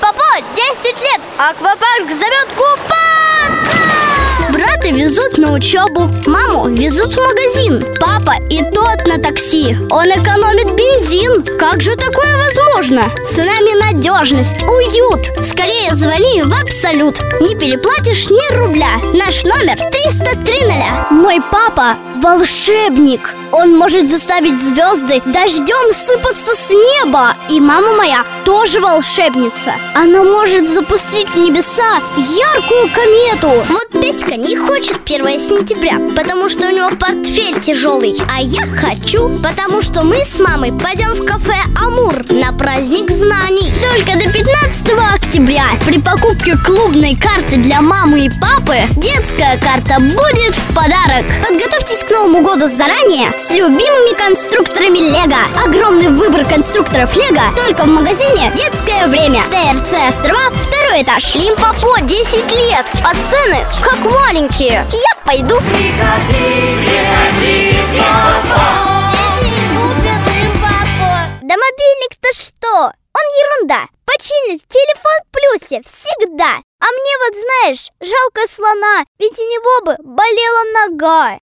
Лимпопо 10 лет, аквапарк зовет купаться! Брата везут на учебу, маму везут в магазин, папа и тот на такси. Он экономит бензин. Как же такое возможно? С нами надежность, уют. Скорее звони в Абсолют. Не переплатишь ни рубля. Наш номер 303. Мой папа волшебник. Он может заставить звезды дождем сыпаться с неба. И мама моя тоже волшебница. Она может запустить в небеса яркую комету. Вот Петька не хочет 1 сентября, потому что у него портфель тяжелый. А я хочу, потому что мы с мамой пойдем в кафе «Амур» на праздник знаний. Только до 15 октября при покупке клубной карты для мамы и папы детская карта будет в подарок. Подготовьтесь к Новому году заранее с любимыми конструкторами Лего. Огромный выбор конструкторов Лего только в магазине «Детское время». ТРЦ Острова, 2 этаж. Лимпопо 10 лет, а цены как маленькие. Я пойду. Да мобильник-то что? Он ерунда. Починить телефон в плюсе всегда. А мне вот, знаешь, жалко слона, ведь у него бы болела нога.